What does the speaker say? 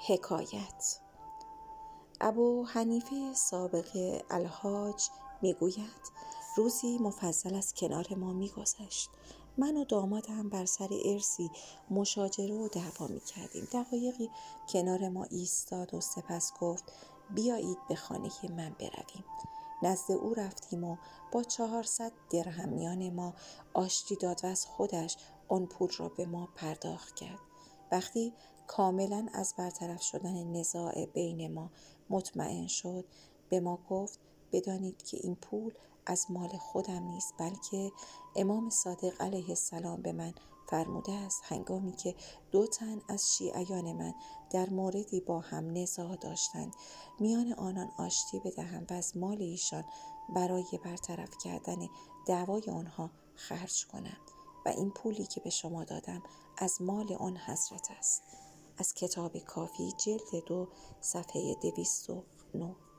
حکایت. ابو حنیفه سابق الحاج میگوید روزی مفضل از کنار ما میگذشت. من و دامادم بر سر ارثی مشاجره و دعوا میکردیم. دقایقی کنار ما ایستاد و سپس گفت بیایید به خانه من برویم. نزد او رفتیم و با 400 درهم میان ما آشتی داد و از خودش آن پول را به ما پرداخت کرد. وقتی کاملا از برطرف شدن نزاع بین ما مطمئن شد به ما گفت بدانید که این پول از مال خودم نیست، بلکه امام صادق علیه السلام به من فرموده است هنگامی که 2 تن از شیعیان من در موردی با هم نزاع داشتند میان آنان آشتی بدهم و از مال ایشان برای برطرف کردن دعوای آنها خرج کنم و این پولی که به شما دادم از مال آن حضرت است. از کتاب کافی جلد 2 صفحه 209.